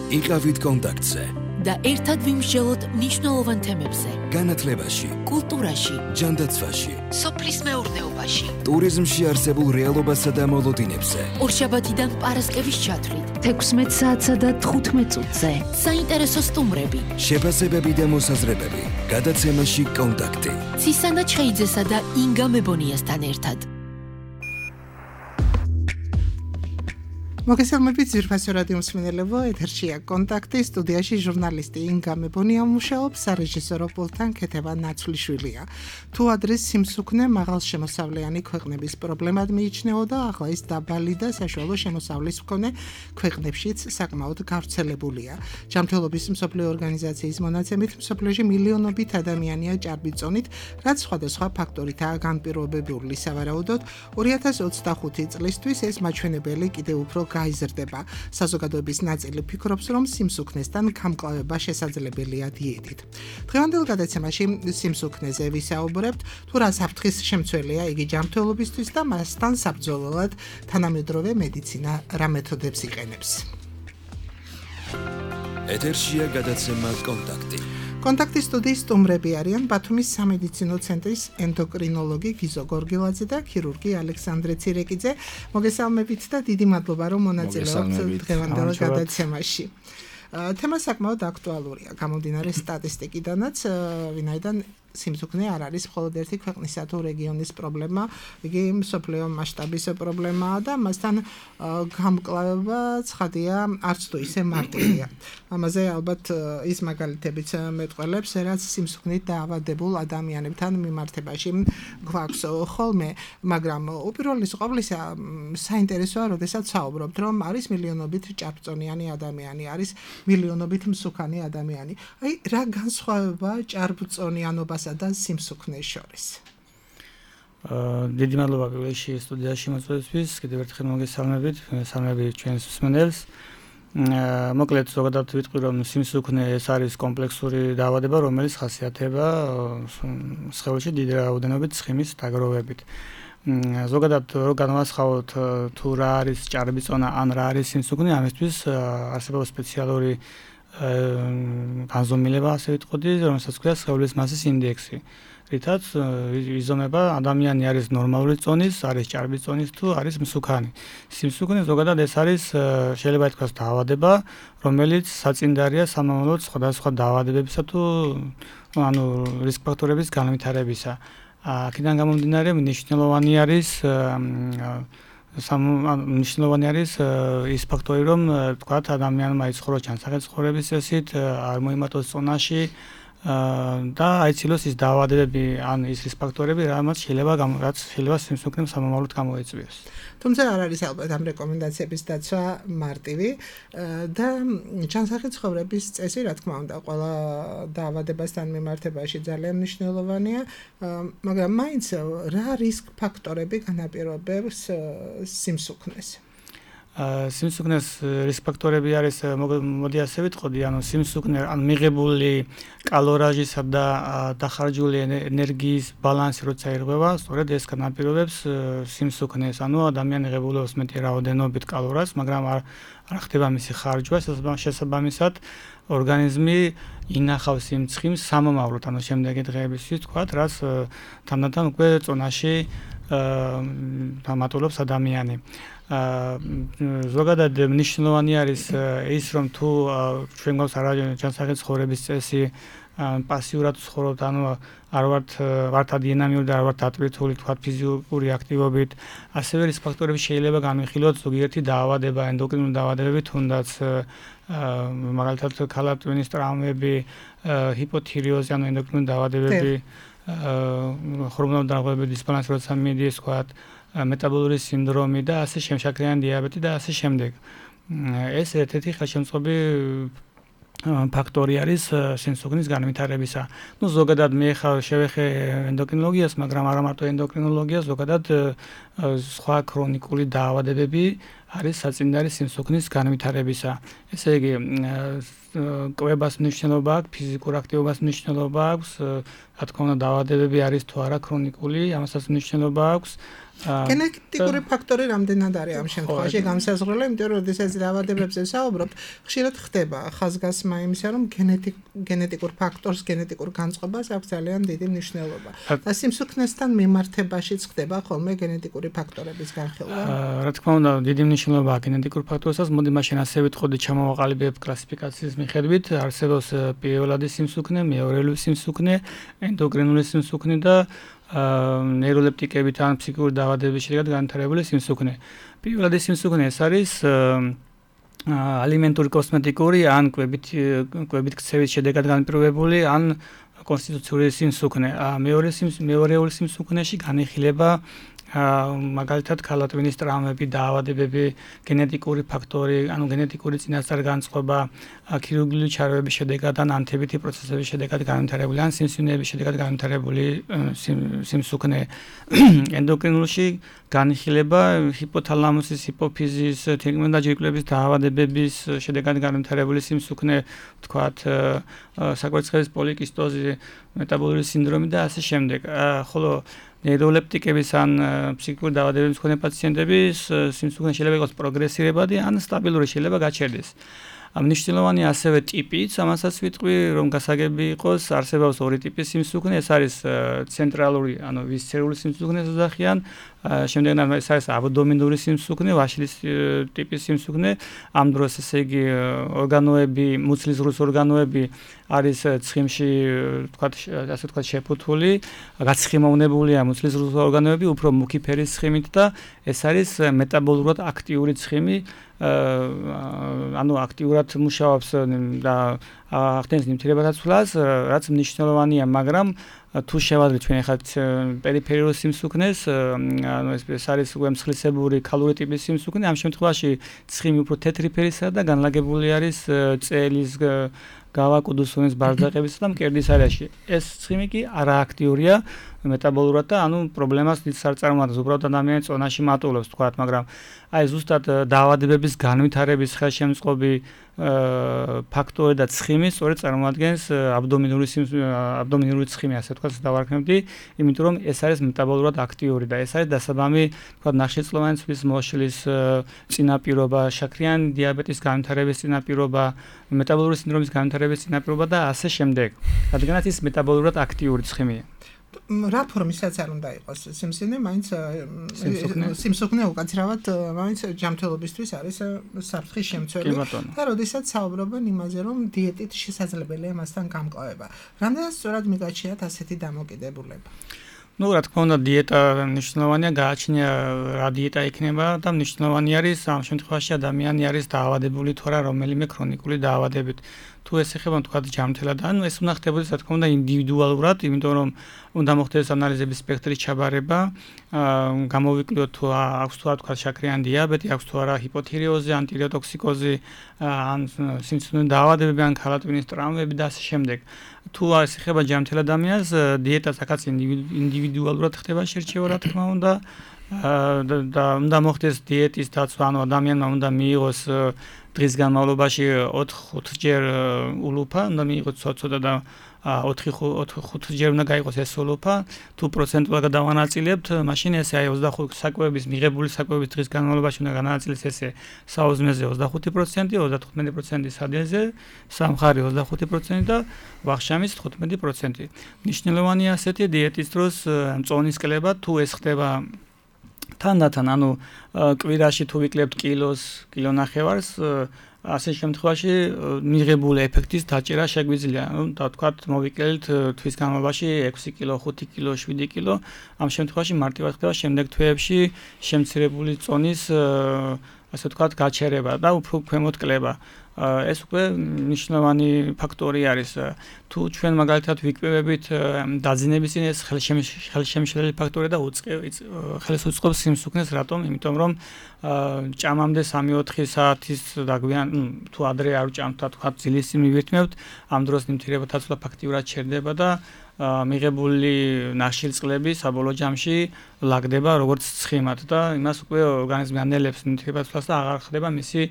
იყავით კონტაქტზე და ერთად ვიმსჯელოთ მნიშვნელოვან თემებზე. განათლებაში, კულტურაში, ჯანდაცვაში, სოფლის მეურნეობაში, ტურიზმში არსებულ რეალობასა და მოლოდინებზე. ორშაბათიდან პარასკევის ჩათვლით 16 საათსა და 15 წუთზე. საინტერესო სტუმრები, შეფასებები და მოსაზრებები. გადაცემაში კონტაქტი. ცისანა ჩხეიძესა და ინგა მებონიასთან ერთად. მოგესალმებით ძვირფასო რადიო მსმენელებო, ეთერშია კონტაქტი, სტუდიაში ჟურნალისტი ინგა მებონია მუშაობს, სარეჟისორო პულტთან ქეთევა ნაცვლიშვილია. თუ ადრეს სიმსუქნე მაღალშემოსავლიანი ქვეყნების პრობლემად მიიჩნეოდა, ახლა ის დაბალი და საშუალო შემოსავლის მქონე ქვეყნებშიც საკმაოდ გავრცელებულია. ჯანმრთელობის მსოფლიო ორგანიზაციის მონაცემით, მსოფლიოში მილიონობით ადამიანია ჭარბი წონით, რაც სხვადასხვა ფაქტორითაა განპირობებული. სავარაუდოდ, 2025 წლისთვის ეს მაჩვენებელი კიდევ უფრო გაიზრდება. საზოგადოების ნაწილი ფიქრობს, რომ სიმსუქნესთან გამკლავება შესაძლებელია დიეტით. დღევანდელ გადაცემაში სიმსუქნეზე ვისაუბრებთ, თუ რა საფრთხის შემცველია იგი ჯანმრთელობისთვის და მასთან საბრძოლველად თანამედროვე მედიცინა რა მეთოდებს იყენებს. ეთერშია გადაცემა კონტაქტი. კონტაქტის სტუდიის სტუმრები არიან ბათუმის სამედიცინო ცენტრის ენდოკრინოლოგი გიზო გორგილაძე და ქირურგი ალექსანდრე ცირეკიძე. მოგესალმებით და დიდი მადლობა, რომ მონაწილეობთ დღევანდელ გადაცემაში. თემა საკმაოდ აქტუალურია, გამომდინარე სტატისტიკიდანაც, ვინაიდან სიმსუქნე არ არის მხოლოდ ერთი ქვეყნისა თუ რეგიონის პრობლემა, იგი მსოფლიო მასშტაბის პრობლემაა და მასთან გამკლავება ცხადია არც თუ ისე მარტივია. ამაზე ალბათ ის მაგალითებიც მეტყველებს, რაც სიმსუქნით დაავადებულ ადამიანებთან მიმართებაში გვაქვს ხოლმე, მაგრამ უპირველეს ყოვლისა საინტერესოა, როდესაც საუბრობთ, რომ არის მილიონობით ჭარბწონიანი ადამიანი, არის მილიონობით მსუქანი ადამიანი. აი, რა განსხვავება ჭარბწონიანობასა და სიმსუქნეს შორის? დიდი მადლობა პირველში სტუდიაში მოწვევისთვის, კიდევ ერთხელ მოგესალმებით, მოგესალმებით ჩვენს მსმენელს. მოკლედ ზოგადად ვიტყვი, რომ სიმსუქნე ეს არის კომპლექსური დაავადება, რომელიც ხასიათდება სხეულში დიდი რაოდენობით ცხიმის დაგროვებით. ზოგადად რო განვასხვაოთ თუ რა არის ჭარბიწონა ან რა არის სიმსუქნე, ამისთვის არსებობს სპეციალური განზომილება, ასე ვიტყოდი, რომელსაც ქვია სხეულის მასის ინდექსი. რითაც იზომება ადამიანი არის ნორმალური წონის, არის ჭარბი წონის თუ არის მსუქანი. სიმსუქნე ზოგადად ეს არის შეიძლება ითქვას დაავადება, რომელიც საწინდარია სამომავლოდ სხვადასხვა დაავადებებისა თუ რისკ ფაქტორების განვითარებისა. აქედან გამომდინარე მნიშვნელოვანი არის ის ფაქტორი, რომ თქვათ ადამიანმა იცხოვროს ჯანსაღი ცხოვრების წესით, არ მოიმატოს წონაში და აიცილოს ის დაავადებები ან ის რისკ ფაქტორები, რაც შეიძლება სიმსუქნემ სამომავლოდ გამოეწვიოს. თუმცა არ არის ალბათ ამ რეკომენდაციების დაცვა მარტივი და ჯანსაღი ცხოვრების წესი, რა თქმა უნდა, ყველა დაავადებასთან მიმართებაში ძალიან მნიშვნელოვანია, მაგრამ მაინც რა რისკ ფაქტორები განაპირობებს სიმსუქნეს? სიმსუქნეს რისკ ფაქტორები არის, მოდი ასე ვიტყოდი, სიმსუქნე მიღებული კალორაჟისა და დახარჯული ენერგიის ბალანსი როცა ირღვევა, სწორედ ეს განაპირობებს სიმსუქნეს. ადამიანი ღებულობს მეტი რაოდენობით კალორიას, მაგრამ არ ხდება მისი ხარჯვა, შესაბამისად ორგანიზმი ინახავს იმ ცხიმს სამომავლოდ, შემდეგი დღეებისთვის თქვათ, რაც თანდათან უკვე წონაში დამატულობს ადამიანი. ზოგადად მნიშვნელოვანი არის ის, რომ თუ ჩვენ გვაქვს ჯანსაღი ცხოვრების წესი, პასიურად ვცხოვრობთ, არ ვართ დინამიური და არ ვართ ატვირთული, თქვათ ფიზიკური აქტივობით, ასევე რისკ ფაქტორები შეიძლება განვიხილოთ ზოგიერთი დაავადება, ენდოკრინული დაავადებები, თუნდაც მაგალითად ქალატვინის ტრავმები, ჰიპოთირიოზი, ენდოკრინული დაავადებები, ჰორმონული დარღვევები, დისბალანსი, როცა მიდის, თქვათ მეტაბოლური სინდრომი და ასე შაქრიანი დიაბეტი და ასე შემდეგ. ეს ერთ-ერთი ხელშემწყობი ფაქტორი არის სიმსუქნის განვითარებისა. ზოგადად მე შევეხე ენდოკრინოლოგიას, მაგრამ არა მარტო ენდოკრინოლოგიას, ზოგადად სხვა ქრონიკული დაავადებები არის საწინდარი სიმსუქნის განვითარებისა. ესე იგი, კვებას მნიშვნელობა აქვს, ფიზიკურ აქტივობას მნიშვნელობა აქვს, რა თქმა უნდა, დაავადებები არის თუ არა ქრონიკული, ამასაც მნიშვნელობა აქვს გენეტიკური ფაქტორი რამდენად არის ამ შემთხვევაში განსაზღვრელი, იმიტომ რომ როდესაც დაავადებებზე ვსაუბრობთ, ხშირად ხდება ხაზგასმა იმისა, რომ გენეტიკურ ფაქტორს, გენეტიკურ განწყობას აქვს ძალიან დიდი მნიშვნელობა. და სიმსუქნესთან მიმართებაშიც ხდება ხოლმე გენეტიკური ფაქტორების განხილვა. რა თქმა უნდა, დიდი მნიშვნელობა აქვს გენეტიკურ ფაქტორსაც. მოდი მაშინ ასე ვიტყოდი ჩამოვაყალიბებ კლასიფიკაციის მიხედვით, არსებობს პირველადი სიმსუქნე, მეორეული სიმსუქნე, ენდოკრინული სიმსუქნე და ნეიროლეპტიკებით ან ფსიქიკური დაავადებების შედეგად განვითარებული სიმსუქნე. პირველადი სიმსუქნე ეს არის ალიმენტური კოსმეტიკური ან კვებით ქცევის შედეგად განპირობებული ან კონსტიტუციური სიმსუქნე. მეორეული სიმსუქნეში განიხილება მაგალითად ქალატვინის ტრაუმები, დაავადებები, გენეტიკური ფაქტორი, ანუ გენეტიკური წინასწარ განწყობა, ქირურგიული ჩარეების შედეგად ან ანთებითი პროცესების შედეგად განვითარებული ან სიმსივნეების შედეგად განვითარებული სიმსუქნე. ენდოკრინულში განიხილება ჰიპოთალამუსის, ჰიპოფიზის, თერმოდაჯირკვლების დაავადებების შედეგად განვითარებული სიმსუქნე, თქვათ, საკვერცხელის პოლიკისტოზი, მეტაბოლური სინდრომი და ასე შემდეგ. ხოლო ნეიროლეპტიკების ან ფსიქიკური დაავადებების მქონე პაციენტების სიმსუქნე შეიძლება იყოს პროგრესირებადი ან სტაბილური, შეიძლება გაჩერდეს. მნიშვნელოვანი ასევე ტიპიც, ამასაც ვიტყვი, რომ გასაგები იყოს, არსებობს ორი ტიპის სიმსუქნე, ეს არის ცენტრალური, ანუ ვისცერული სიმსუქნე ოძახიან, შემდეგ ეს არის აბდომინური სიმსუქნე, ვაშლის ტიპის სიმსუქნე, ამ დროს ესე იგი ორგანოები, მუცლის ზღვის ორგანოები არის ცხიმში, თქვათ, ასე ვთქვათ, შეფუთული, გაცხიმოვნებულია მუცლის ზღვის ორგანოები უფრო მუქი ფერის ცხიმით და ეს არის მეტაბოლურად აქტიური ცხიმი, ანუ აქტიურად მუშაობს და ახდენს ნივთიერებათაცვლას, რაც მნიშვნელოვანია, მაგრამ თუ შევადრით ჩვენ ახლა პერიფერიულ სიმსუქნეს, ანუ ეს არის უკვე მსხლისებური ქალური ტიპის სიმსუქნე, ამ შემთხვევაში ცხიმი უფრო თეთრი ფერისაა და განლაგებული არის წელის გავა, კუდუსუნის ბარდაყებისა და მკერდის არეში. ეს ცხიმი კი არააქტიურია მეტაბოლურად და ანუ პრობლემას დიდ არ წარმოადგენს, უბრალოდ ადამიანის წონაში მატულობს, თქვათ, მაგრამ აი ზუსტად დაავადებების განვითარების ხელშემწყობი ფაქტორი და ცხიმი სწორედ წარმოადგენს აბდომინური ცხიმი, ასე ვთქვათ, დავარქმევდი, იმიტომ რომ ეს არის მეტაბოლურად აქტიური და ეს არის დასაბამი, თქვათ, ნახშირწყლოვანი ცვლის მოშლის წინაპირობა, შაქრიანი დიაბეტის განვითარების წინაპირობა, მეტაბოლური სინდრომის განვითარების წინაპირობა და ასე შემდეგ. რადგანაც ის მეტაბოლურად აქტიური ცხიმია. რა ფორმისაც არ უნდა იყოს სიმსუქნე, მაინც სიმსუქნე უკაცრავად მაინც ჯანმრთელობისთვის არის საფრთხის შემცველი და როდესაც საუბრობენ იმაზე, რომ დიეტით შესაძლებელია მასთან გამკლავება. რამდენად სწორად მიგაჩნიათ ასეთი დამოკიდებულება? Ну, რა თქმა უნდა, დიეტა მნიშვნელოვანია, გააჩნია რა დიეტა იქნება და მნიშვნელოვანი არის ამ შემთხვევაში ადამიანი არის დაავადებული თუ არა რომელიმე ქრონიკული დაავადებით. თუ ეს ეხება თქვათ ჯანმრთელად, ანუ ეს უნდა ხდებოდეს რა თქმა უნდა ინდივიდუალურად, იმიტომ რომ უნდა მოხდეს ანალიზების სპექტრის ჩაბარება, გამოვიკლოთ თუ აქვს თუ არა თქვათ შაქრიანი დიაბეტი, აქვს თუ არა ჰიპოთირიოზი, ან ტირეოტოქსიკოზი, ან სიმსივნე დაავადებები, ან ქალატვინის ტრაუმები და ასე შემდეგ. თუ ეს ეხება ჯანმრთელ ადამიანს, დიეტა საკაც ინდივიდუალურად ხდება შერჩევა რა თქმა უნდა და უნდა მოხდეს დიეტის დაცვა, ანუ ადამიანმა უნდა მიიღოს დღის განმავლობაში 4-5 ჯერ ულუფა, უნდა მიიღოს ცოტა და 4-5 ჯერ უნდა გაიყოს ეს ულუფა. თუ პროცენტულად გადავანაწილებთ, მაშინ ესე აი 25 საკვების მიღებული საკვების დღის განმავლობაში უნდა განაწილდეს ესე საუზმეზე 25%, 35% სადილზე, სამხარი 25% და ვახშამის 15%. მნიშვნელოვანია ასეთი დიეტის დროს მწონის კლება, თუ ეს ხდება თანდათან, ანუ კვირაში თუ ვიკლებთ კილონახევარს, ასე შემთხვევაში მიღებული ეფექტის დაჭერა შეგვიძლია. ანუ თქვათ, მოვიკლეთ თვის განმავლობაში 6 კილო, 5 კილო, 7 კილო, ამ შემთხვევაში მარტივად ხდება შემდეგ თვეებში შემცირებული წონის, ასე ვთქვათ, გაჩერება და უფრო ქვემოთ კლება. ეს უკვე მნიშვნელოვანი ფაქტორი არის. თუ ჩვენ მაგალითად ვიკვებებით დაძინების წინ ეს ხელშემშლელი ფაქტორია და ხელს უწყობს სიმსუქნეს, რატომ? იმიტომ რომ ჭამამდე 3-4 საათის დაგვიან, თუ ადრე არ ვჭამთ, თქვა ძილის წინ მივირთმევთ, ამ დროს ნივთიერებათაცვლა ფაქტიურად ჩერდება და მიღებული ნახშირწყლები საბოლოო ჯამში ლაგდება როგორც ცხიმად და იმას უკვე ორგანიზმი ანელებს ნივთიერებასთან და აღარ ხდება მისი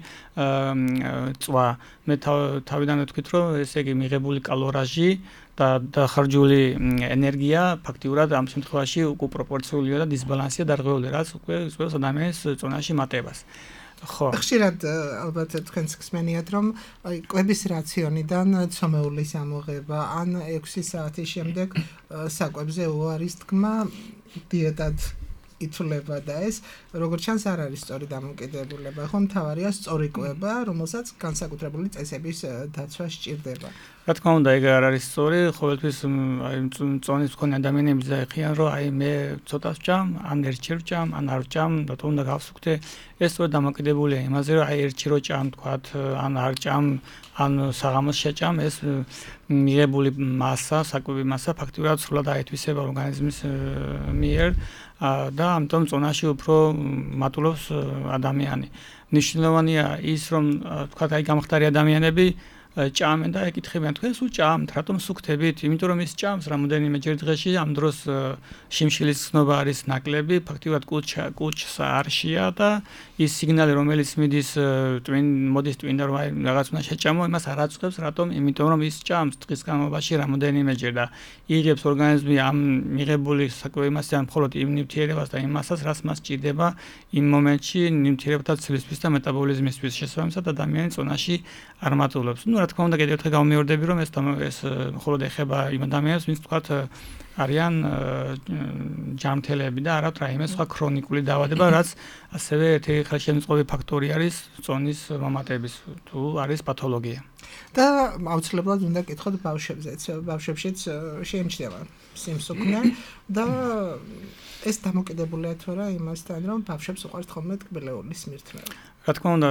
წვა. მე თავიდან ვთქვით, რომ ესე იგი მიღებული კალორაჟი და დახარჯული ენერგია ფაქტიურად ამ შემთხვევაში უკვე პროპორციულია და დისბალანსია დარღვეული, რაც უკვე იწვევს ადამიანის წონაში მატებას. ხო. ხშირად ალბათ თქვენს გსმენიათ, რომ კვების რაციონიდან ცომეულის ამოღება ან 6 საათის შემდეგ საკვებზე უარის თქმა დიეტად ითვლება და ეს როგორც ჩანს არ არის სწორი დამოკიდებულება. ხო, მთავარია სწორი კვება, რომელსაც განსაკუთრებული წესების დაცვა სჭირდება. რა თქმა უნდა, ეგ არ არის სწორი, ყოველთვის აი წონის მქონე ადამიანები დაიხიან, რომ აი მე ცოტა ვჭამ, ან ერთში ვჭამ, ან არ ვჭამ, და უნდა გავსუქდე. ეს სწორედ დამოკიდებულია იმაზე, რომ აი ერთში რო ჭამ, თქვათ, ან არ ჭამ, ან საღამოს შეჭამ, ეს მიღებული მასა, საკვები მასა ფაქტიურად სრულად აითვისება ორგანიზმის მიერ და ამიტომ წონაში უფრო მატულობს ადამიანი. ნიშნულოვანია ის, რომ თქვათ აი გამხდარი ადამიანები ჭამენ და ეკითხებიან, თქვენ სულ ჭამთ, რატომ სუქთებით? იმიტომ რომ ის ჭამს რამოდენიმე ჯერ დღეში, ამ დროს შიმშილის ხსნობა არის ნაკლები, ფაქტიურად კუჭს არშია და ის სიგნალი, რომელიც მოდის ტვინდა, რომ აი რაღაც უნდა შეჭამო, იმას არ აწუხებს, რატომ? იმიტომ რომ ის ჭამს დღის განმავლობაში რამოდენიმე ჯერ და იღებს ორგანიზმი ამ მიღებული საკვები მასიდან მხოლოდ იმ ნივთიერებას და იმ მასას, რაც მას სჭირდება იმ მომენტში ნივთიერებათა ცვლისთვის და მეტაბოლიზმისთვის შესაბამისად ადამიანი წონაში არ მატულობს. რა თქმა უნდა, კიდევ ერთხელ გამომიორდები, რომ ეს მხოლოდ ეხება იმ ადამიანებს, ვინც თქვათ არიან ჯანმრთელები და არა რაიმე სხვა ქრონიკული დაავადება, რაც ასევე ერთი ხელშემწყობი ფაქტორი არის წონის მომატების თუ არის პათოლოგია. და აუცილებლად უნდა გკითხოთ ბავშვებზეც. ბავშვებშიც შეიმჩნევა სიმსუქნე და ეს დამოკიდებულია თუ არა იმასთან, რომ ბავშვებს უყვართ ხოლმე ტკბილეულის მირთმევა. რა თქმა უნდა,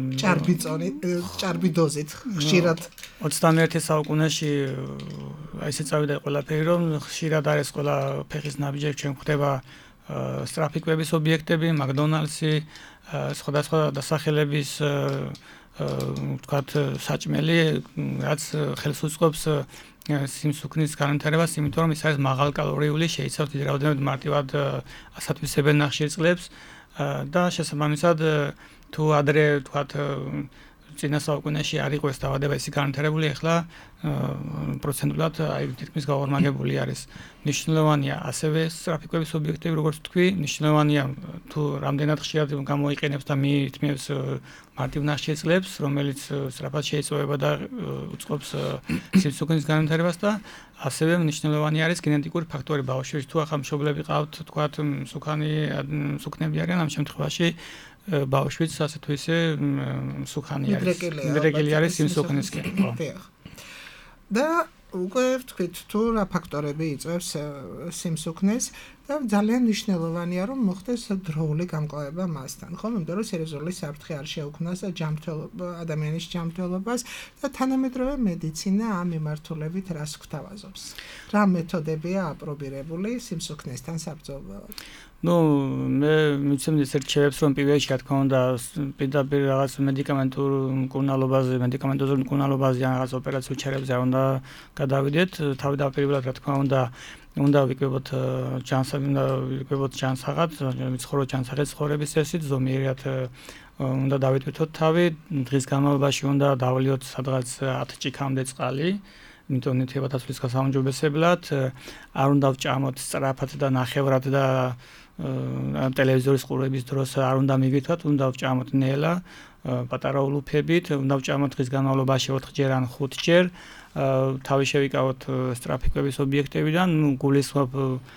ჭარბი დოზით ხშირად 21 საუკუნეში ესე წავიდა ყველაფერი, რომ ხშირად არის ყველა ფეხის ნაბიჯები ჩვენ გვხვდება სწრაფი კვების ობიექტები, მაკდონალდსი, სხვადასხვა დასახელების ვთქვათ საჭმელი, რაც ხელს უწყობს სიმსუქნის განვითარებას, იმიტომ რომ ის არის მაღალკალორიული, შეიცავს დიდი რაოდენობით მარტივად ასათვისებენ ნახშირწყლებს და შესაბამისად თუ ადრე ვთქვათ წინა საუკუნეში არ იყო ეს დაავადება ისე განვითარებული, ახლა პროცენტულად აი თითქმის გაორმაგებული არის. ნიშნულოვანია ასევე სწრაფი კვების ობიექტები, როგორც თქვი, ნიშნულოვანია თუ რამდენად ხშირად გამოიყენებს და მიითმევს მარტივ ნახშირწყლებს, რომელიც სწრაფად შეიწოვება და უწყობს სიმსუქნის განვითარებას და ასევე მნიშვნელოვანი არის გენეტიკური ფაქტორი ბავშვებში. თუ ახლა მშობლები ყავთ, თქვათ, მსუქნები არიან, ამ შემთხვევაში ბავშვიც ასე თუ ისე მსუქანი არის. მიდრეკილი არის სიმსუქნისკენ. და უკვე ვთქვით, თუ რა ფაქტორები იწვევს სიმსუქნეს და ძალიან მნიშვნელოვანია, რომ მოხდეს დროული გამკლავება მასთან. ხო, იმიტომ რომ სერიოზული საფრთხე არ შეუქმნას ადამიანის ჯანმრთელობას და თანამედროვე მედიცინა ამ მიმართულებით რას გვთავაზობს? რა მეთოდებია აპრობირებული სიმსუქნესთან საბრძოლველად? მე მიცემდი ეს რჩევებს, რომ პირველში რა თქმა უნდა პირდაპირ რაღაც მედიკამენტოზურ მკურნალობაზე ან რაღაც ოპერაციულ ჩარევზე არ უნდა გადავიდეთ. თავდაპირველად რა თქმა უნდა ვიკვებოთ ჯანსაღად, ვიცხოვროთ ჯანსაღად ცხოვრების წესით, ზომიერად უნდა დავიტვირთოთ თავი, დღის განმავლობაში უნდა დავლიოთ სადღაც 10 ჭიქამდე წყალი. იმიტომ ნივთიერებათა ცვლის გასაუმჯობესებლად არ უნდა ვჭამოთ სწრაფად და ნახევრად და ტელევიზორის ყურების დროს არ უნდა მიგვითვათ, უნდა ვჭამოთ ნელა, პატარა ულუფებით, უნდა ვჭამოთ დღის განმავლობაში 4 ჯერ ან 5 ჯერ, თავი შევიკავოთ სწრაფი კვების ობიექტებიდან, გულისხმობ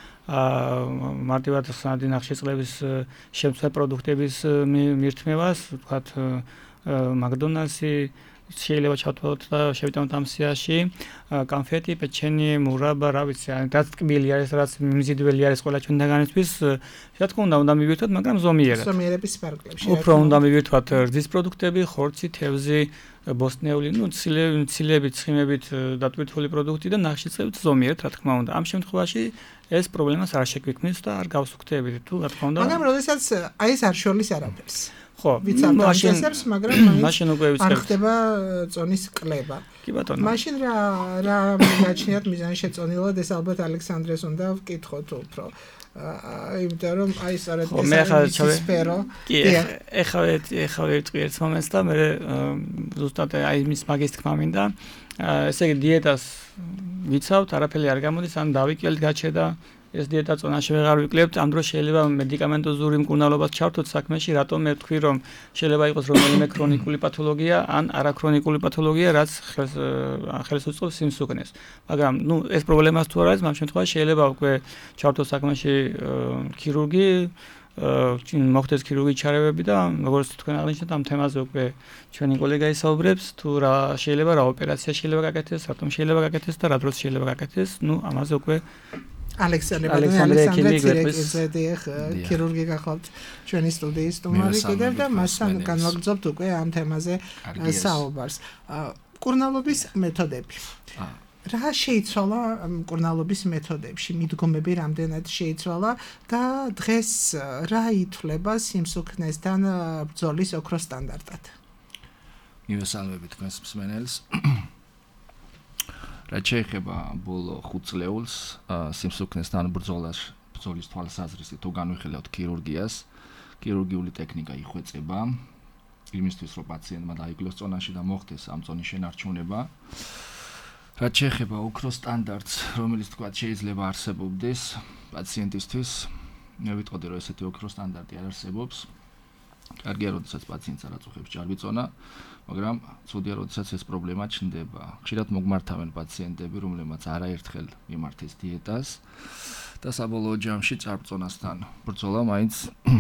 მარტივად ხსნადი ნახშირწყლების შემცველ პროდუქტების მირთმევას, ვთქვათ, მაკდონალდსი შეიძლება ჩავთვალოთ და შევიტანოთ ამ სიაში კონფეტი, პეჩენი, მურაბა, რა ვიცი, რაც ტკბილი არის, რაც მიმზიდველი არის ყველა ჩვენთაგანისთვის, რა თქმა უნდა მივირთვათ, მაგრამ ზომიერად. ზომიერების სპარკლებში. უფრო უნდა მივირთვათ რძის პროდუქტები, ხორცი, თევზი, ბოსტნეული, ცილებით, ცხიმებით დატვირთული პროდუქტი და ნახშირწყლებით ზომიერად, რა თქმა უნდა. ამ შემთხვევაში ეს პრობლემას არ შეგვიქმნის და არ გავსუქთებით, თუ რა თქმა უნდა. მაგრამ როდესაც აი ეს არ შორლის არაფერს. ხო, მაშინ უკვე ვიწყებთ. არ ხდება წონის კლება. კი ბატონო. მაშინ რა მიგაჩნიათ მიზანშეწონილად ეს ალბათ ალექსანდრეს უნდა ვკითხოთ უფრო. იმიტომ რომ აი სწორედ ეს სფერო. კი, ეხლა ვიტყვი ერთ მომენტს და მე ზუსტად აი მის მაგის თქმა მინდა. ესე იგი დიეტას ვიცავთ, არაფერი არ გამოდის, ან დავიკელით გაჩერდა ეს დიეტა წონაში ვეღარ ვიკლებთ, ამ დროს შეიძლება მედიკამენტოზური მკურნალობას ჩავთოთ საქმეში, რატომ მე ვთქვი რომ შეიძლება იყოს რომელიმე ქრონიკული პათოლოგია ან არაქრონიკული პათოლოგია, რაც ხელს უწყობს სიმსუქნეს. მაგრამ ეს პრობლემას თუ არ არის, ამ შემთხვევაში შეიძლება უკვე ჩავთოთ საქმეში ქირურგი, მოხდეს ქირურგიის ჩარევები და როგორც თქვენ აღნიშნეთ ამ თემაზე უკვე ჩვენი კოლეგა ისაუბრებს, თუ რა შეიძლება რა ოპერაცია შეიძლება გაკეთდეს, რატომ შეიძლება გაკეთდეს და რა დროს შეიძლება გაკეთდეს, ამაზე უკვე ალექსანდრე ცირეკიძე ქირურგი გახლავთ ჩვენი სტუდიის სტუმარი კიდევ და მასთან განვაგრძობთ უკვე ამ თემაზე საუბარს. მკურნალობის მეთოდები. რა შეიცვალა მკურნალობის მეთოდებში? მიდგომები რამდენად შეიცვალა და დღეს რა ითვლება სიმსუქნესთან ბრძოლის ოქროს სტანდარტად? მივესალმებით თქვენს მსმენელს. რაც შეეხება ბოლო 5 წლეულს სიმსუქნესთან ბრძოლის თვალსაზრისით თუ განვიხილავთ ქირურგიას, ქირურგიული ტექნიკა იხვეწება იმისთვის, რომ პაციენტმა დაიკლოს წონაში და მოხდეს ამ წონის შენარჩუნება. რაც შეეხება ოქროს სტანდარტს, რომელიც თქვა შეიძლება არსებობდეს პაციენტისთვის, მე ვიტყოდი, რომ ესეთი ოქროს სტანდარტი არ არსებობს. კარგია, როდესაც პაციენტს არ აწუხებს ჭარბიწონა, მაგრამ ცუდია, როდესაც ეს პრობლემა ჩნდება. ხშირად მოგმართავენ პაციენტები, რომლებმაც არაერთხელ მიმართეს დიეტას და საბოლოო ჯამში ჭარბწონასთან ბრძოლა მაინც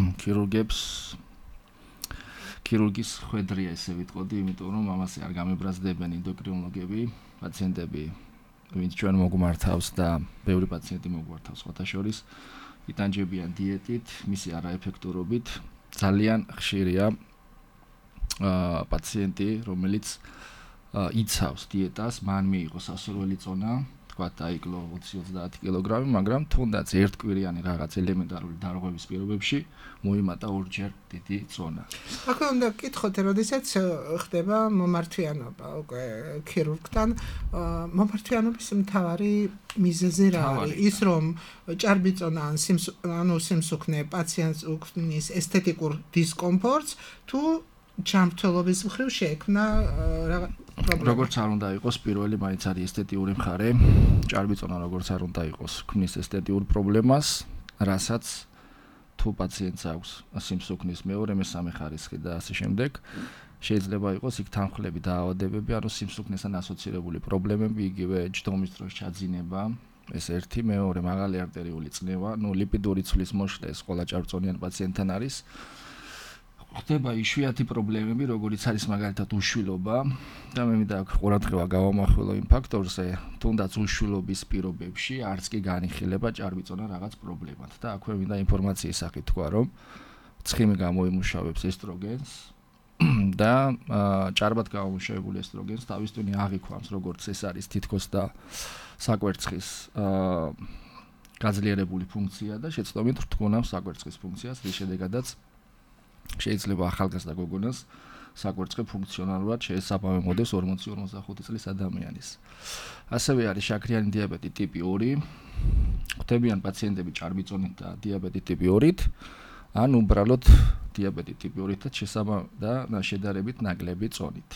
ქირურგის ხვედრია, ესე ვიტყოდი, იმიტომ რომ ამაზე არ გამებრაზდებენ ენდოკრინოლოგები, პაციენტები, ვინც ჩვენ მოგმართავს და ბევრი პაციენტი მოგმართავს სხვათა შორის, იტანჯებიან დიეტით, მისი არაეფექტურობით. ძალიან ხშირია პაციენტი, რომელიც იცავს დიეტას, მან მიიღო სასურველი წონა, თქვა დაიკლო 20-30 კილოგრამი, მაგრამ თუნდაც ერთკვირიანი რაღაც ელემენტარული დარღვევის პირობებში მოიმატა ორჯერ დიდი წონა. აქვე უნდა გკითხოთ, როდესაც ხდება მომართვიანობა უკვე ქირურგთან, მომართვიანობის მთავარი მიზეზი რა არის? ის რომ ჭარბიწონა ანუ სიმსუქნე პაციენტს უქმნის ესთეტიკურ დისკომფორტს თუ ჯანმრთელობის მხრივ შეექმნა როგორც არ უნდა იყოს, პირველი მაინც არის ესთეტიური მხარე. ჭარბიწონა როგორც არ უნდა იყოს, ქმნის ესთეტიურ პრობლემას, რასაც თუ პაციენტს აქვს სიმსუქნის მეორე, მესამე ხარისხი და ასე შემდეგ, შეიძლება იყოს იქ თანხლები და დაავადებები, ანუ სიმსუქნესთან ასოცირებული პრობლემები, იგივე ჯდომის დროს ჩაძინება, ეს ერთი, მეორე მაღალი არტერიული წნევა, ლიპიდური ცვლის მოშლა ეს ყველა ჭარბწონიან პაციენტთან არის. ხდება იშვიათი პრობლემები, როგორიც არის მაგალითად უშვილობა და მე მინდა ყურადღება გავამახვილო იმ ფაქტორზე, თუნდაც უშვილობის პირობებში არც კი განიხილება ჭარბიწონა რაღაც პრობლემად და აქვე მინდა ინფორმაციის სახით თქვა, რომ ცხიმი გამოიმუშავებს ესტროგენს და ჭარბად გამომუშავებული ესტროგენს თავისთავად აღიქვამს, როგორც ეს არის თითქოს და საკვერცხის გაძლიერებული ფუნქცია და შეცდომით რთქუნავს საკვერცხის ფუნქციას, რის შედეგადაც შეიძლება ახალგაზრდა გოგონას საკვერცხე ფუნქციონალურად შეესაბამებოდეს 40-45 წლის ადამიანის. ასევე არის შაქრიანი დიაბეტი ტიპი 2. ხდებიან პაციენტები ჭარბიწონით და დიაბეტი ტიპი 2-ით, ან უბრალოდ დიაბეტი ტიპი 2-ით და შედარებით ნაკლები წონით.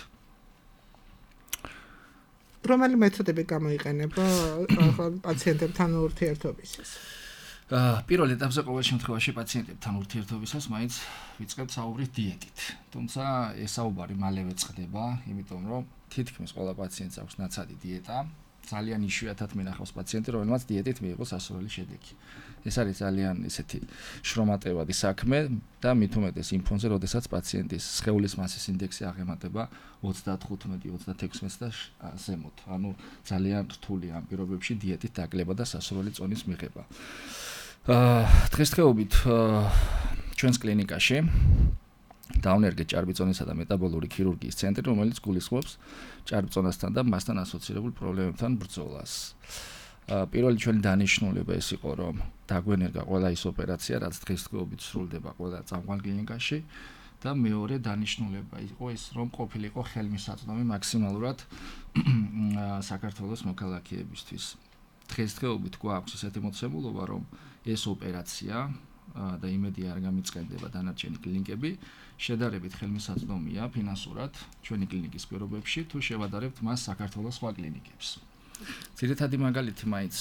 რომელი მეთოდები გამოიყენება პაციენტებთან ურთიერთობისას? პირველ ეტაპზე ყოველ შემთხვევაში პაციენტებთან ურთიერთობისას მაინც ვიწყებთ საუბრის დიეტით. თუმცა ეს საუბარი მალევე წყდება, იმიტომ რომ თითქმის ყველა პაციენტს აქვს ნაცადი დიეტა. ძალიან იშვიათად მინახავს პაციენტი, რომელმაც დიეტით მიიღო სასურველი შედეგი. ეს არის ძალიან ესეთი შრომატევადი საქმე და მით უმეტეს იმ ფონზე, როდესაც პაციენტის სხეულის მასის ინდექსი აღემატება 35-36 და ზემოთ. ანუ ძალიან რთულია ამ პირობებში დიეტით დაკლება და სასურველი წონის მიღება. დღესდღეობით ჩვენს კლინიკაში დავნერგეთ ჭარბიწონისა და მეტაბოლური ქირურგიის ცენტრი, რომელიც გულისხმობს ჭარბწონასთან და მასთან ასოცირებულ პრობლემებთან ბრძოლას. პირველი ჩვენი დანიშნულება ეს იყო, რომ დაგვენერგა ყველა ის ოპერაცია, რაც დღესდღეობით სრულდება ყველა წამყვან კლინიკაში და მეორე დანიშნულება იყო ის, რომ ყოფილიყო ხელმისაწვდომი მაქსიმალურად საქართველოს მოქალაქეებისთვის. დღესდღეობით გვაქვს ესეთი მოცემულობა, რომ ეს ოპერაცია და იმედი არ გამიწყენდება დანარჩენი კლინიკები, შედარებით ხელმისაწვდომია ფინანსურად ჩვენი კლინიკის პირობებში, თუ შევადარებთ მას საქართველოს სხვა კლინიკებს. ძირითადი მაგალითი მაინც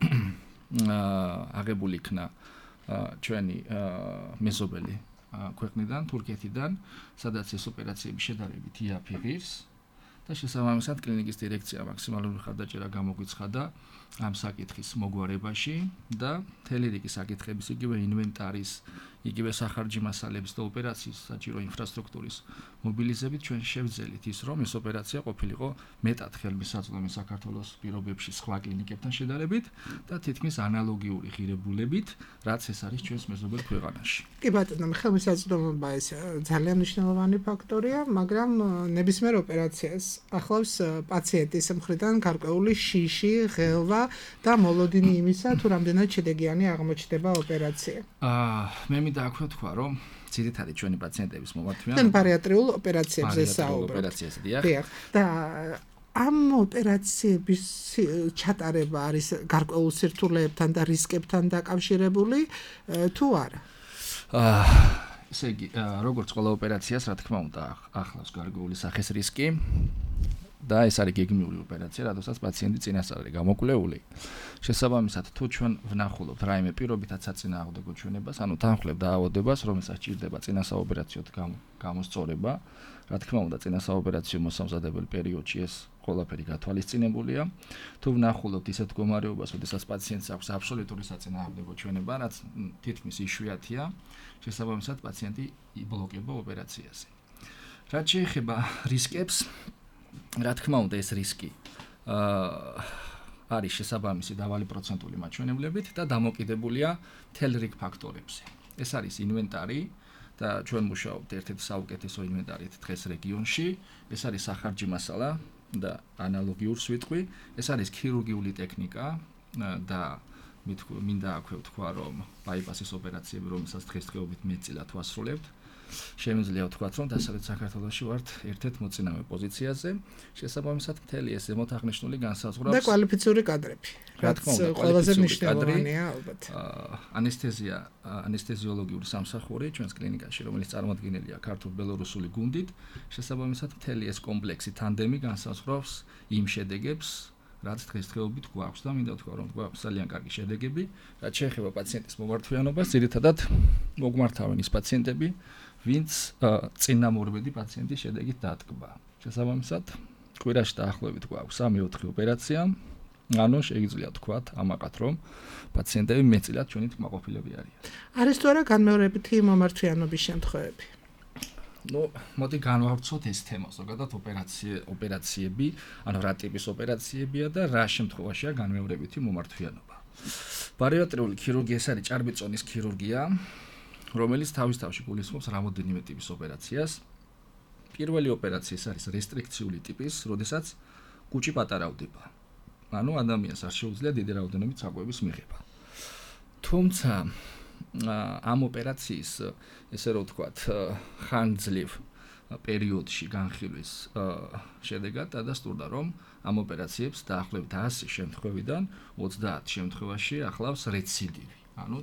აღებული იქნა ჩვენი მეზობელი ქვეყნიდან, თურქეთიდან, სადაც ეს ოპერაციები შედარებით იაფი ღირს და შესაბამისად კლინიკის დირექცია მაქსიმალური მხარდაჭერა გამოგვიცხადა ამ საკითხის მოგვარებაში და მთელი რიგი საკითხების, იგივე ინვენტარის, იგივე სახარჯი მასალების და ოპერაციის საჭირო ინფრასტრუქტურის მობილიზებით ჩვენ შევძელით ის, რომ ეს ოპერაცია ყოფილიყო მეტად ხელმისაწვდომი საქართველოს პირობებში სხვა კლინიკებთან შედარებით და თითქმის ანალოგიური ღირებულებით, რაც ეს არის ჩვენს მეზობელ ქვეყანაში. კი ბატონო, ხელმისაწვდომობა ეს ძალიან მნიშვნელოვანი ფაქტორია, მაგრამ ნებისმიერ ოპერაციას ახლავს პაციენტის მხრიდან გარკვეული შიში, ღელვა და მოლოდინი იმისა, თუ რამდენად შედეგიანი აღმოჩნდება ოპერაცია. მე მინდა აქვე თქვა, რომ ძირითადად ჩვენი პაციენტების მომართვიანობა თან ბარიატრიულ ოპერაციებზე საუბრობთ. ოპერაციაზე, დიახ. და ამ ოპერაციების ჩატარება არის გარკვეულ სირთულეებთან და რისკებთან დაკავშირებული თუ არა? ესე იგი, როგორც ყველა ოპერაციას, რა თქმა უნდა, ახლავს გარკვეული სახის რისკი. და ეს არის გეგმიური ოპერაცია, რადგან პაციენტი წინასწარ არის გამოკვლეული. შესაბამისად, თუ ჩვენ ვნახულობთ რაიმე პირობითაც საწინააღმდეგო ჩვენებას, ანუ თანხმლებ დაავადებას, რომელსაც ჭირდება წინასაოპერაციო გამოსწორება, რა თქმა უნდა, წინასაოპერაციო მოსამზადებელ პერიოდში ეს ყველაფერი გათვალისწინებულია. თუ ვნახულობთ ისეთ მდგომარეობას, როდესაც პაციენტს აქვს აბსოლუტური საწინააღმდეგო ჩვენება, რაც თითქმის იშვიათია, შესაბამისად, პაციენტი იბლოკება ოპერაციაზე. რაც შეეხება რისკებს, რა თქმა უნდა, ეს რისკი არის შესაბამისი დავალი პროცენტული მაჩვენებლებით და დამოკიდებულია მთელ რიგ ფაქტორებზე. ეს არის ინვენტარი და ჩვენ მუშაობთ ერთ-ერთი საუკეთესო ინვენტარით დღეს რეგიონში. ეს არის სახარჯი მასალა და ანალოგიურ სვიტყვი. ეს არის ქირურგიული ტექნიკა და მინდა აქვე ვთქვა, რომ ბაიპასის ოპერაციები, რომელსაც დღესდღეობით მეტწილად ვასრულებთ, შემიძლია ვთქვათ, რომ დასავლეთ საქართველოში ვართ ერთ-ერთ მოწინავე პოზიციაზე. შესაბამისად, მთელი ეს ზემოთ აღნიშნული განსაზღვრავს და კვალიფიციური კადრები. რაც ყველაზე მნიშვნელოვანია ალბათ. ანესთეზიოლოგიური სამსახური ჩვენს კლინიკაში, რომელიც წარმოადგენელია ქართულ-ბელორუსული გუნდით, შესაბამისად, მთელი ეს კომპლექსი თანდემი განსაზღვრავს იმ შედეგებს, რაც დღესდღეობით გვაქვს და მინდა ვთქვა, რომ გვაქვს ძალიან კარგი შედეგები, რაც შეეხება პაციენტის მომართვიანობას, ძირითადად მოგმართავენ ის პაციენტები, ვინც წინამორბედი პაციენტის შედეგით დატკბა. შესაბამისად, კვირაში დაახლოებით გვაქვს 3-4 ოპერაცია, ანუ შეიძლება ვთქვათ ამაყად, რომ პაციენტები მეტწილად ჩვენი თქმაყოფილები არიან. არის თუ არა განმეორებითი მომართვიანობის შემთხვევები? მოდი განვავრცოთ ეს თემა, ზოგადად ოპერაციები, ანუ რა ტიპის ოპერაციებია და რა შემთხვევაშია განმეორებითი მომართვიანობა. ბარიატრიული ქირურგია ეს არის ჭარბიწონის ქირურგია, რომელიც თავის თავში გულისხმობს რამოდენიმე ტიპის ოპერაციას. პირველი ოპერაცია არის რესტრიქციული ტიპის, როდესაც კუჭი პატარავდება. ანუ ადამიანს არ შეუძლია დიდი რაოდენობით საკვების მიღება. თუმცა ამ ოპერაციის, ესე რომ ვთქვათ, ხანძლივ პერიოდში განხილვის შედეგად დადასტურდა, რომ ამ ოპერაციებს დაახლოებით 100 შემთხვევიდან 30 შემთხვევაში ახლავს რეციდივი, ანუ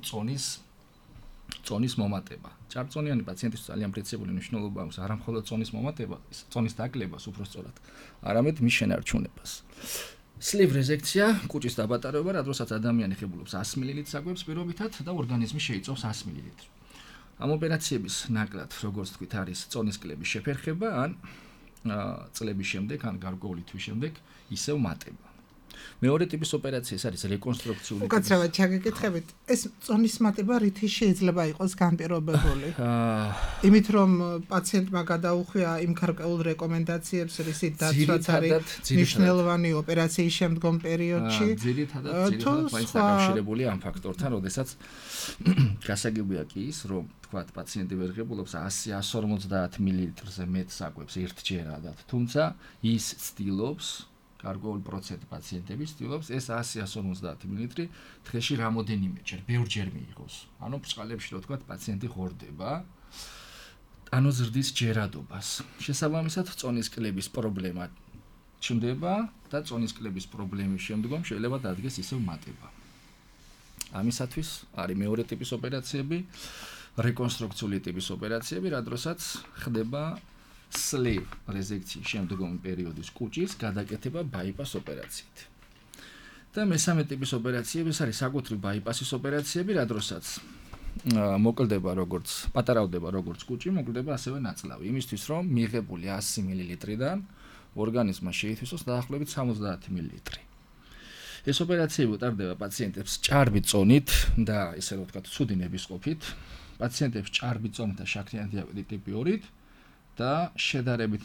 წონის მომატება. ჭარბწონიანი პაციენტის ძალიან პრინციპული მნიშვნელობა აქვს არა მხოლოდ წონის მომატება, წონის დაკლებას უბრალოდ, არამედ მის შენარჩუნებას. სლივ რეზექცია, კუჭის დაბატარება, რადგანაც ადამიანი ხებულობს 100 მლ საკვებს პირობითად და ორგანიზმი შეიწოვს 100 მლ. ამ ოპერაციების ნაკლად, როგორც თქვით, არის წონის კლების შეფერხება ან წლების შემდეგ, ან გარკვეული თვის შემდეგ ისევ მატება. მეორე ტიპის ოპერაცია არის რეკონსტრუქციული. უკაცრავად ჩაგეკითხებით, ეს წონის მატება რითი შეიძლება იყოს განპირობებული? იმით რომ პაციენტმა გადაუხვია იმ გარკვეულ რეკომენდაციებს, რისით დაცვაც არის მნიშვნელოვანი ოპერაციის შემდგომ პერიოდში. ძირითადად მაინც დაკავშირებული ამ ფაქტორთან, როდესაც გასაგებია კი ის, რომ თქვათ პაციენტი ვერ ღებულობს 100-150 მლ-ზე მეტ საკვებს ერთჯერადად, თუმცა ის ცდილობს გარკვეულ პროცენტ პაციენტები ცდილობს ეს 100-150 მლ დღეში რამოდენიმეჯერ, ბევრჯერ მიიღოს. ანუ ბრწყალებში, რა თქვა, პაციენტი ღორდება ანუ ზრდის ჯერადობას. შესაბამისად, წონის კლების პრობლემა ჩნდება და წონის კლების პრობლემის შემდგომ შეიძლება დადგეს ისევ მატება. ამისათვის არის მეორე ტიპის ოპერაციები, რეკონსტრუქციული ტიპის ოპერაციები, რა დროსაც ხდება სლივ რეზექციის შემდგომი პერიოდის კუჭის გადაკეთება ბაიპას ოპერაციით. და მესამე ტიპის ოპერაციები არის საკუთრივ ბაიპასის ოპერაციები, რა დროსაც მოკლდება როგორც პატარავდება როგორც კუჭი, მოკლდება ასევე ნაწლავი, იმისთვის რომ მიღებული 100 მლ-დან ორგანიზმმა შეითვისოს დაახლოებით 70 მლ. ეს ოპერაციები უტარდება პაციენტებს ჭარბი წონით და ისე რომ ვთქვათ, ცუდი ნებისყოფით, პაციენტებს ჭარბი წონით და შაქრიანი დიაბეტი ტიპი 2-ით და შედარებით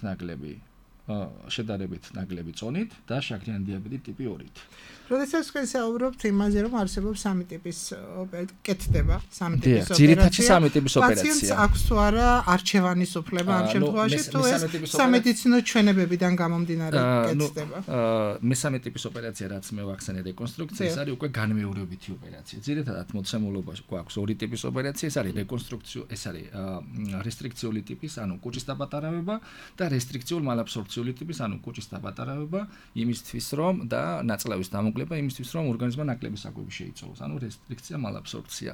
ნაკლები წონით და შაქრიანი დიაბეტი ტიპი 2-ით. როდესაც ვსაუბრობთ იმაზე, რომ არსებობს სამი ტიპის კეთდება, სამი ტიპის ოპერაცია. ძირითადად სამი ტიპის ოპერაცია. პაციენტს აქვს თუ არა არჩევანის უფლება ამ შემთხვევაში, თუ ეს სამედიცინო ჩვენებებიდან გამომდინარე კეთდება. მესამე ტიპის ოპერაცია, რაც მე ვახსენე რეკონსტრუქცია, ეს არის უკვე განმეორებითი ოპერაცია. ძირითადად მოცემულობაში გვაქვს ორი ტიპის ოპერაცია, ეს არის ეს არის რესტრიქციული ტიპის, ანუ კუჭის დაპატარავება და რესტრიქციულ მალაბსორბციული ტიპის, ანუ კუჭის დაპატარავება იმისთვის რომ და ნაწლავის დამოკლება იმისთვის რომ ორგანიზმმა ნაკლები საკვები შეიცვალოს, ანუ რესტრიქცია, მალაბსორბცია.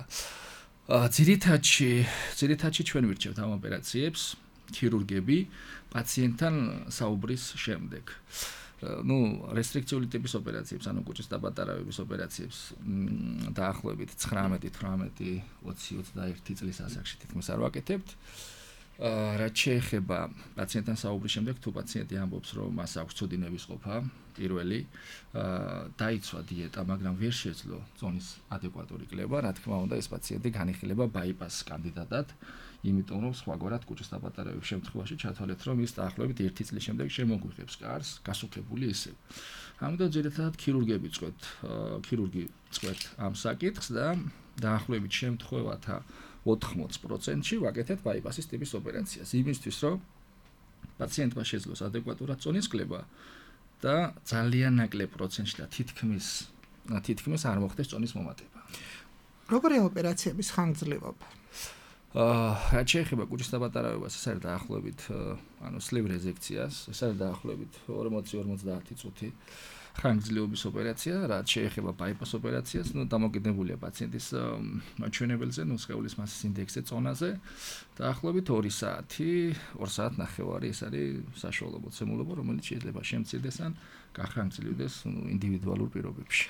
ძირითადში ჩვენ ვირჩევთ ამ ოპერაციებს ქირურგები პაციენტთან საუბრის შემდეგ. რესტრიქციული ტიპის ოპერაციებს, ანუ კუჭის დაპატარავების ოპერაციებს დაახლოებით 19, 18, 20, 21 წლის ასაკში თითქმის არ ვაკეთებთ. რაც შეეხება პაციენტთან საუბრის შემდეგ, თუ პაციენტი ამბობს, რომ მას აქვს ცუდი ნებისყოფა, პირველი დაიცვა დიეტა, მაგრამ ვერ შეძლო წონის ადეკვატური კლება, რა თქმა უნდა, ეს პაციენტი განიხილება ბაიპასის კანდიდატად, იმიტომ რომ სხვაგვარად კუჭის დაპატარავების შემთხვევაში ჩათვალეთ, რომ ის დაახლოებით 1 წლის შემდეგ შემოგვიღებს კარს, გასუქებული ისევ. ამიტომ ძირითადად ქირურგი წყვეტ ამ საკითხს და დაახლოებით შემთხვევათა 80%-ში ვაკეთებთ ბაიპასის ტიპის ოპერაციას, იმისთვის რომ პაციენტმა შეძლოს ადეკვატურად წონის კლება და ძალიან ნაკლებ პროცენტში და თითქმის არ მოხდეს წონის მომატება. როგორია ოპერაციების ხანგრძლივობა? რაც შეეხება კუჭის დაპატარავებას, ეს არის დაახლოებით სლივ რეზექციას, ეს არის დაახლოებით 40-50 წუთი ხანგრძლივობის ოპერაცია, რაც შეეხება ბაიპას ოპერაციას, დამოკიდებულია პაციენტის ჩვენებელზე, სხეულის მასის ინდექსზე, წონაზე, დაახლოებით 2 საათი, 2 საათნახევარი, ეს არის საშუალო მოცემულობა, რომელიც შეიძლება შემცირდეს ან გახანგრძლივდეს ინდივიდუალურ პირობებში.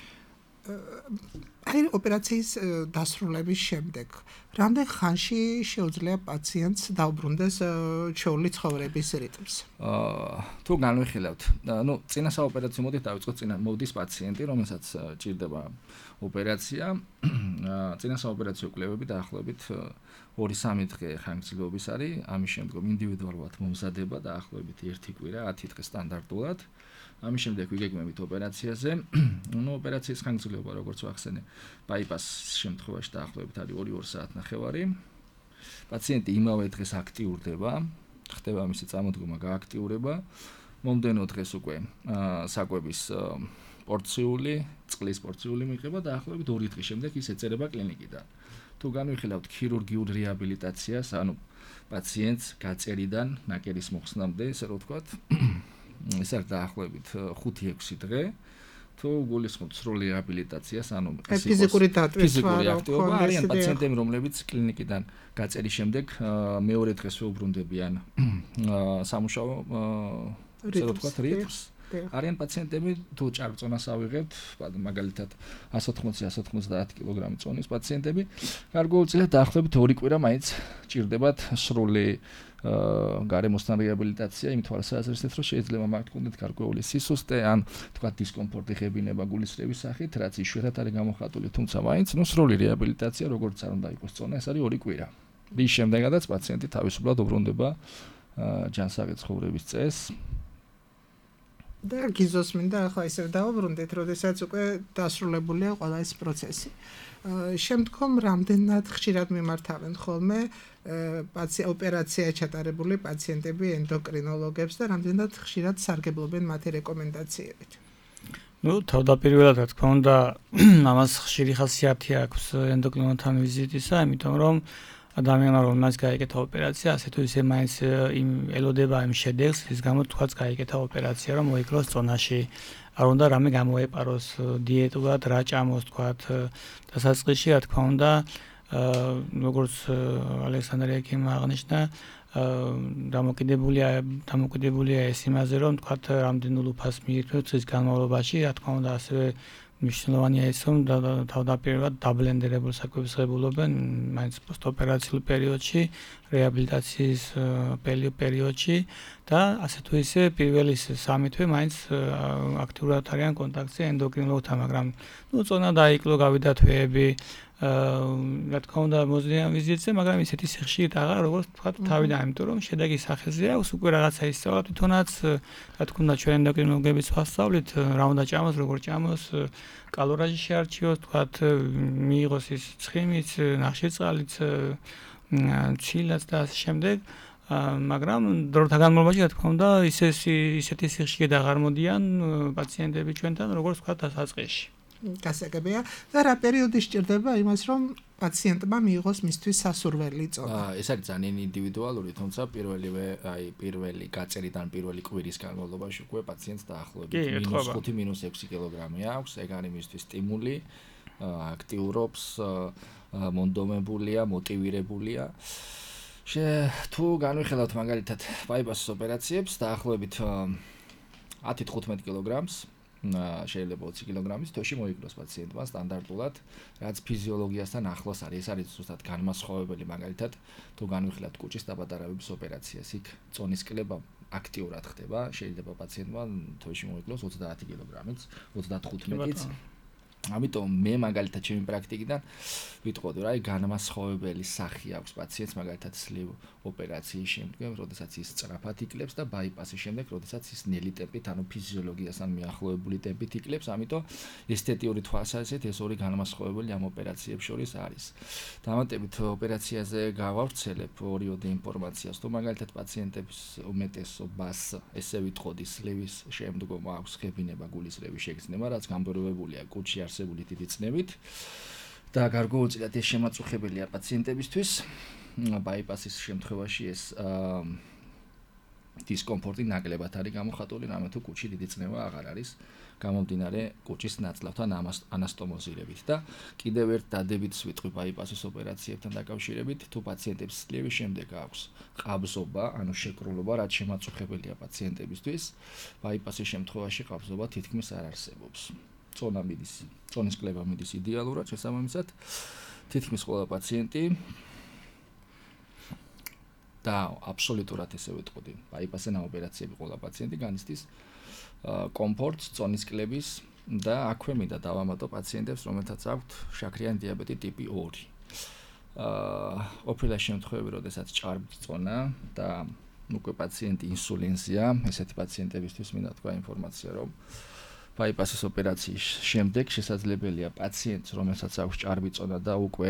აი ოპერაციის დასრულების შემდეგ რამდენ ხანში შეუძლია პაციენტს დაუბრუნდეს ჩვეული ცხოვრების რიტმს? თუ განვიხილავთ, წინა საოპერაციო მოდით დავიწყოთ, მოდის პაციენტი, რომელსაც ჭირდება ოპერაცია, წინა საოპერაციო კვლევები დაახლოებით 2-3 დღე ხანგრძლივობის არის, ამის შემდგომ ინდივიდუალურად მომზადება დაახლოებით 1 კვირა, 10 დღე სტანდარტულად. ამის შემდეგ ვიგეგმებით ოპერაციაზე. ოპერაციის ხანგრძლივობა, როგორც ვახსენე, ბაიპასის შემთხვევაში დაახლოებით არის 2 საათნახევარი. პაციენტი იმავე დღეს აქტიურდება, ხდება მისი წამოდგომა, გააქტიურება. მომდენო დღეს უკვე საკვების პორციული, წყლის პორციული მიიღება და დაახლოებით 2 დღის შემდეგ ის ეწერება კლინიკიდან. თუ განვიხილავთ ქირურგიულ რეაბილიტაციას, ანუ პაციენტს გაწერიდან ნაკერის მოხსნამდე, ესე რომ ვთქვათ, ეს არის დაახლოებით 5-6 დღე. თუ გულისხმობთ სრული რეაბილიტაციას, ანუ ფიზიკური აქტივობა, არიან პაციენტები, რომლებიც კლინიკიდან გაწერის შემდეგ მეორე დღეს უბრუნდებიან სამუშაო, ესე რომ ვთქვათ, რიტმს. არიან პაციენტები, თუ ჭარბწონას ავიღებთ, მაგალითად 180-190 კილოგრამი წონის პაციენტები, გარკვეულწილად დაახლოებით 2 კვირა მაინც ჭირდებათ სრული გარემოსთან რეაბილიტაცია, იმ თვალსაზრისით, რომ შეიძლება მათ ჰქონდეთ გარკვეული სისუსტე ან თქვათ დისკომფორტი, ღებინება გულისრევის სახით, რაც იშვიათად არის გამოხატული, თუმცა მაინც სრული რეაბილიტაცია, როგორც არ უნდა იყოს წონა, ეს არის 2 კვირა. რის შემდეგაც პაციენტი თავისუფლად უბრუნდება ჯანსაღი ცხოვრების წესს. და გიზოს მინდა ახლა ისევ დავუბრუნდეთ, როდესაც უკვე დასრულებულია ყველა ეს პროცესი. შემდგომ რამდენად ხშირად მიმართავენ ხოლმე ოპერაცია ჩატარებული პაციენტები ენდოკრინოლოგებს და რამდენად ხშირად სარგებლობენ მათი რეკომენდაციებით? თავდაპირველად რა თქმა უნდა, ამას ხშირი ხასიათი აქვს ენდოკრინოლოგთან ვიზიტისა, იმიტომ რომ ადამიანმა რომელმაც გაიკეთა ოპერაცია, ასე თუ ისე მაინც ელოდება იმ შედეგს, რის გამო თქვაც გაიკეთა ოპერაცია, რომ მოიკლოს წონაში. არ უნდა რამე გამოეპაროს დიეტულად, რა ჭამოს თქვათ დასაწყისში, რა თქმა უნდა, როგორც ალექსანდრე ექიმ აღნიშნა, დამოკიდებულია ეს იმაზე, რომ თქვათ რამდენ ულუფას მიირთმევთ წლის განმავლობაში, რა თქმა უნდა, ასევე მნიშვნელოვანია ის, რომ თავდაპირველად დაბლენდერებულ საკვებს ღებულობენ მაინც პოსტოპერაციულ პერიოდში, რეაბილიტაციის პერიოდში და ასე თუ ისე პირველი 3 თვე მაინც აქტიურად არიან კონტაქტზე ენდოკრინოლოგთან, მაგრამ წონა დაიკლო, გავიდა თვეები, რა თქმა უნდა მოზრიან ვიზიტზე, მაგრამ ისეთი სიხშირით აღარ, როგორც თქვა თავიდან, იმიტომ რომ შედეგი სახეზე აქვს, უკვე რაღაცა ისწავლა თვითონაც, რა თქმა უნდა ჩვენ ენდოკრინოლოგების ვასწავლით, რა უნდა ჭამოს, როგორ ჭამოს, კალორაჟი შეარჩიოს, თქვა მიიღოს ის ცხიმიც, ნახშირწყალიც, ცილაც და ასე შემდეგ, მაგრამ დროთა განმავლობაში, რა თქმა უნდა, ისეთი სიხშირით აღარ მოდიან პაციენტები ჩვენთან, როგორც თქვა დასაწყისში. გასაგებია და რა პერიოდი სჭირდება იმას, რომ პაციენტმა მიიღოს მისთვის სასურველი წონა. ეს არის ძალიან ინდივიდუალური, თუმცა პირველი გაწერიდან პირველი კვირის განმავლობაში უკვე პაციენტს დაახლოებით -5 -6 კილოგრამი აქვს, ეგ არის მისთვის სტიმული, აქტიურობს, მონდომებულია, მოტივირებულია. თუ განვიხილავთ მაგალითად ბაიბასის ოპერაციებს, დაახლოებით 10-15 კილოგრამს შეიძლება 20 კილოგრამის თოში მოიკლოს პაციენტმა სტანდარტულად, რაც ფიზიოლოგიასთან ახლოს არის. ეს არის ზუსტად განმასხვავებელი, მაგალითად, თუ განვიხილავთ კუჭის დაპატარავების ოპერაციას, იქ წონის კლება აქტიურად ხდება, შეიძლება პაციენტმა თოში მოიკლოს 30 კილოგრამიც, 35-იც. ამიტომ მე მაგალითად ჩემი პრაქტიკიდან ვიტყოდი, რა განმასხვავებელი სახი აქვს პაციენტს, მაგალითად სლივ ოპერაციის შემდგომ, როდესაც ის სწრაფად იკლებს და ბაიპასის შემდეგ, როდესაც ის ნელი ტემპით, ანუ ფიზიოლოგიასთან მიახლოებული ტემპით იკლებს, ამიტომ ესთეტიური თვალსაზრისით ეს ორი განმასხვავებელი ამ ოპერაციებს შორის არის. დამატებით ოპერაციაზე გავავრცელებ ორიოდე ინფორმაციას, თუ მაგალითად პაციენტების უმეტესობას ესე ვიტყოდი სლივის შემდგომ აქვს ხებინება, გულისრევის შეგრძნება, რაც გამორევებულია კუჭში არსებული დიდი წნევით და გარკვეულწილად ეს შემაწუხებელია პაციენტებისთვის. ბაიპასის შემთხვევაში ეს დისკომფორტი ნაკლებად არის გამოხატული, რამე თუ კუჭში დიდი წნევა აღარ არის გამომდინარე კუჭის ნაწლავთან ანასტომოზირებით და კიდევ ერთ დადებითს ვიტყვი ბაიპასის ოპერაციებთან დაკავშირებით, თუ პაციენტებს სლიევის შემდეგ აქვს ყაბზობა, ანუ შეკრულობა, რაც შემაწუხებელია პაციენტებისთვის, ბაიპასის შემთხვევაში ყაბზობა თითქმის არ არსებობს. წონის კლება მიდის იდეალურად, შესაბამისად, თითქმის ყველა პაციენტი და აბსოლუტურად ესე ვიტყოდი, ბაიპასთან ოპერაციები ყველა პაციენტი განიცდის კომფორტს, წონის კლების და აქვე მინდა დავამატო პაციენტებს, რომელთაც აქვთ შაქრიანი დიაბეტი ტიპი 2. ყოფილა შემთხვევები, როდესაც ჭარბობს წონა და უკვე პაციენტი ინსულინზეა, ესეთი პაციენტებისთვის მინდა თქვა ინფორმაცია, რომ ბაიპასის ოპერაციის შემდეგ შესაძლებელია პაციენტს, რომელსაც აქვს ჭარბი წონა და უკვე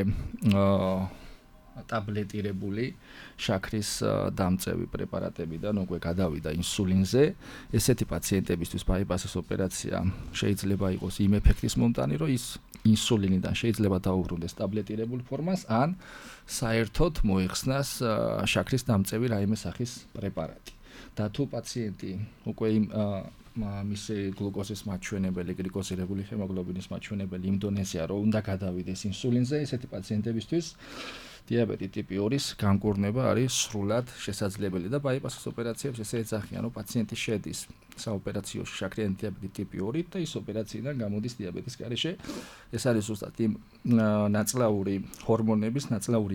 ტაბლეტირებული შაქრის დამწევი პრეპარატებიდან უკვე გადავიდა ინსულინზე. ესეთი პაციენტებისთვის ბაიპასის ოპერაცია შეიძლება იყოს იმ ეფექტის მომტანი, რომ ის ინსულინიდან შეიძლება დაუბრუნდეს ტაბლეტირებულ ფორმას, ან საერთოდ მოიხსნას შაქრის დამწევი რაიმე სახის პრეპარატი. და თუ პაციენტი უკვე მისი გლუკოზის მაჩვენებელი, გლიკოზირებული ჰემოგლობინის მაჩვენებელი იმ დონეზეა, რომ უნდა გადავიდეს ინსულინზე, ესეთი პაციენტებისთვის დიაბეტი ტიპი 2-ის განკურნება არის სრულად შესაძლებელი და ბაიპასის ოპერაციებს ესე ეძახიან, რომ პაციენტი შედის საოპერაციოში შაქრიანი დიაბეტი ტიპი 2 და ის ოპერაციიდან გამოდის დიაბეტის გარეშე. ეს არის ზუსტად იმ ნაწლავური ჰორმონების, ნაწლავური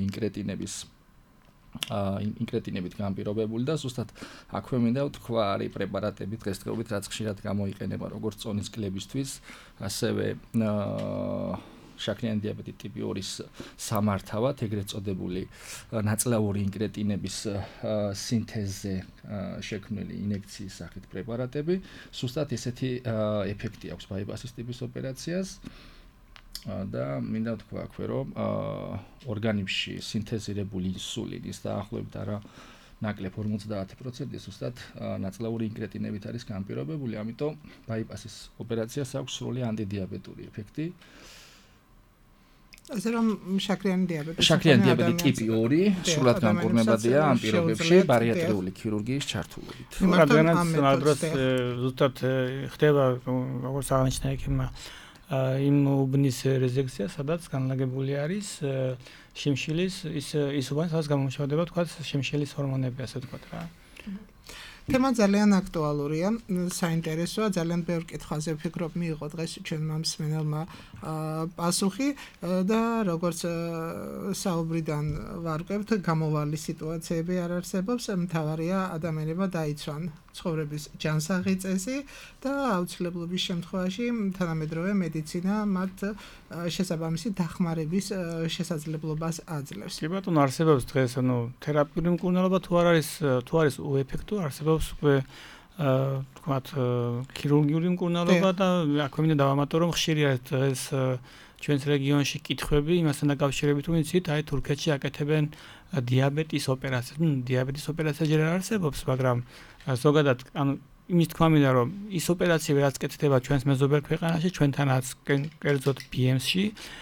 ინკრეტინებით განპირობებული და ზუსტად აქვე მინდა ვთქვა, არის პრეპარატები დღესდღეობით, რაც ხშირად გამოიყენება როგორც წონის კლებისთვის, ასევე შაქრიანი დიაბეტი ტიპი 2-ის სამართავად, ეგრეთ წოდებული ნაწლავური ინკრეტინების სინთეზზე შექმნილი ინექციის სახით პრეპარატები, ზუსტად ესეთი ეფექტი აქვს ბაიპასის ტიპის ოპერაციას. და მინდა ვთქვა აქვე, რომ ორგანიზმში სინთეზირებული ინსულინის დაახლოებით არა ნაკლებ 50% ზუსტად ნაწლავური ინკრეტინებით არის განპირობებული, ამიტომ ბაიპასის ოპერაციას აქვს სრული ანტიდიაბეტური ეფექტი. ასე რომ შაქრიანი დიაბეტი შაქრიანი დიაბეტი ტიპი 2 სრულად განკურნებადია ამ პირობებში ბარიატრიული ქირურგიის ჩართულობით. რადგანაც ამ დროს ზუსტად ხდება როგორც აღნიშნა ექიმმა იმ უბნის რეზექცია, სადაც განლაგებული არის შიმშილის ის უბანი, სადაც გამომშავდება თქვა შიმშილის ჰორმონები, ასე ვთქვათ რა. თემა ძალიან აქტუალურია, საინტერესოა, ძალიან ბევრ კითხვაზე ვფიქრობ მიიღო დღეს ჩვენმა მსმენელმა პასუხი და როგორც საუბრიდან ვარკვევთ, გამოვალი სიტუაციები არ არსებობს, მთავარია ადამიანებმა დაიცვან ცხოვრების ჯანსაღი წესი და აუცილებლობის შემთხვევაში თანამედროვე მედიცინა მათ შესაბამისი დახმარების შესაძლებლობას აძლევს. კი ბატონო, არსებობს დღეს თერაპიული მკურნალობა თუ არის უეფექტო, არსებობს უკვე თქვათ ქირურგიული მკურნალობა და აქვე მინდა დავამატო, რომ ხშირია დღეს ჩვენს რეგიონში კითხვები იმასთან დაკავშირებით, რომ იცით, აი თურქეთში აკეთებენ დიაბეტის ოპერაციას. დიაბეტის ოპერაცია ჯერ არ არსებობს, მაგრამ ზოგადად იმის თქმა მინდა, რომ ის ოპერაციები რაც კეთდება ჩვენს მეზობელ ქვეყანაში, ჩვენთანაც კერძოდ BMS-ში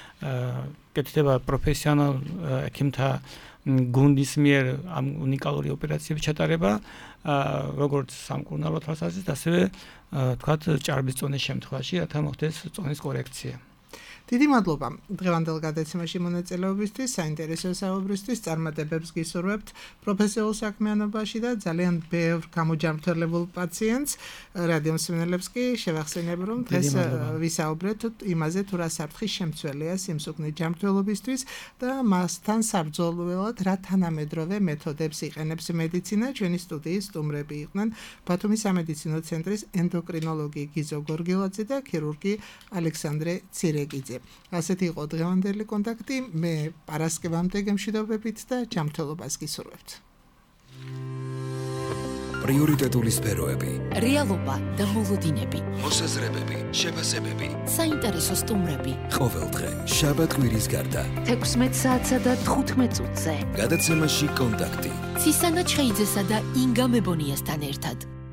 კეთდება პროფესიონალ ექიმთა გუნდის მიერ ამ უნიკალური ოპერაციების ჩატარება, როგორც სამკურნალო თვალსაზრისით, ასევე თქვათ ჭარბის წონის შემთხვევაში, რათა მოხდეს წონის კორექცია. დიდი მადლობა დღევანდელ გადაცემაში მონაწილეობისთვის, საინტერესო საუბრისთვის, წარმატებებს გისურვებთ პროფესიულ საქმიანობაში და ძალიან ბევრ გამოჯანმრთელებულ პაციენტს. რადიო მსმენელებს კი შევახსენებ, რომ დღეს ვისაუბრეთ იმაზე, თუ რა საფრთხის შემცველია სიმსუქნის ჯანმრთელობისთვის და მასთან საბრძოლველად რა თანამედროვე მეთოდებს იყენებს მედიცინა. ჩვენი სტუდიის სტუმრები იყვნენ ბათუმის სამედიცინო ცენტრის ენდოკრინოლოგი გიზო გორგილაძე და ქირურგი ალექსანდრე ცირეკიძე. ასეთი იყო დღევანდელი კონტაქტი. მე პარასკევამდე გემშვიდობებით და ჯანმრთელობას გისურვებთ. პრიორიტეტული სფეროები, რეალობა და მოლოდინები, მოსაზრებები, შეფასებები, საინტერესო სტუმრები. ყოველდღე შაბათ-კვირის გარდა 16 საათსა და 15 წუთზე. გადაცემაში კონტაქტი. ცისანა ჩხეიძესა და ინგა მებონიასთან ერთად.